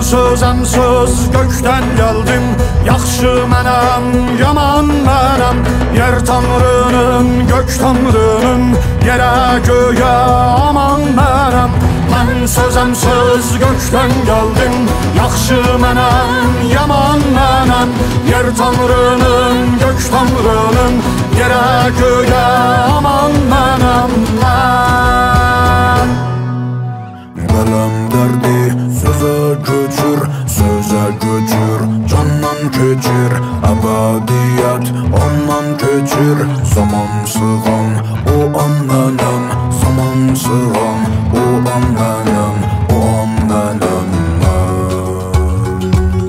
sözəm söz gökdən gəldim. Yaxşı mənəm, yaman mənəm. Yer tanrının, gök tanrının, yerə göyə aman mənəm. Mən sözəm söz gökdən gəldim. Yaxşı mənəm, yaman mənəm. Yer tanrının, gök tanrının, yerə göyə aman mənəm mən. Qələm dərdi sözə köçür, sözə köçür, candan keçir. Əbədiyyət ondan keçir. Zaman sığan o an mənəm, zaman sığan o an mənəm, o an mənəm mən.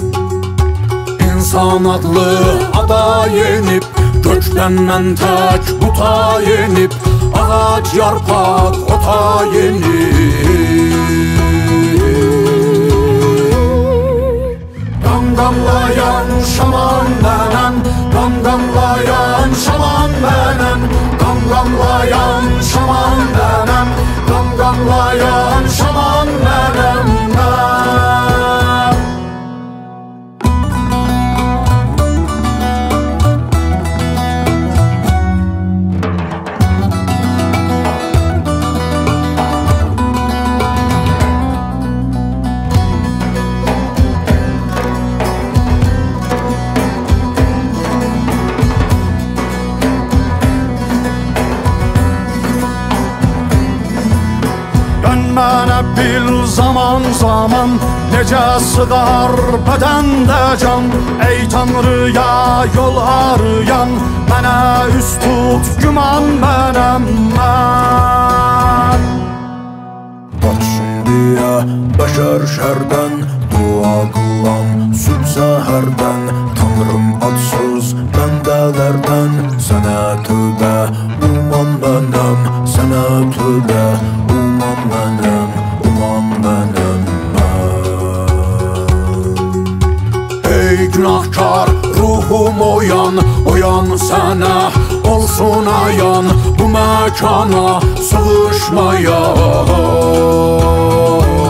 İnsan adlı ada yenib, gökdən mən tək buta yenib. Ağac yarpaq ota yenib. Qamqamlayan şaman mənəm, qamqamlayan şaman mənəm. Qamqamlayan şaman mənəm, qamqamlayan şaman mənəm mən. Mənə bil zaman zaman necə sığar bədəndə can. Ey Tanrıya yol arayan, mənə üst tut güman mənəm mən. Qaçsın deyə bəşər şərdən, dua qılan sübh səhərdən. Tanrım adsız bəndələrdən, sənə tövbə uman mənəm, sənə tövbə uman mənəm, uman mənəm mən. Ey günahkar ruhum oyan, oyan sənə olsun ayan. Bu məkana sığışmayan